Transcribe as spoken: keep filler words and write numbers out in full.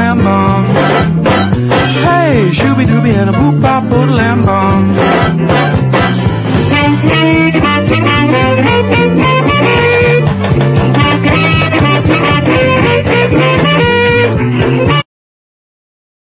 lam bum. Hey, shooby dooby and a boop bop boodle lam bum.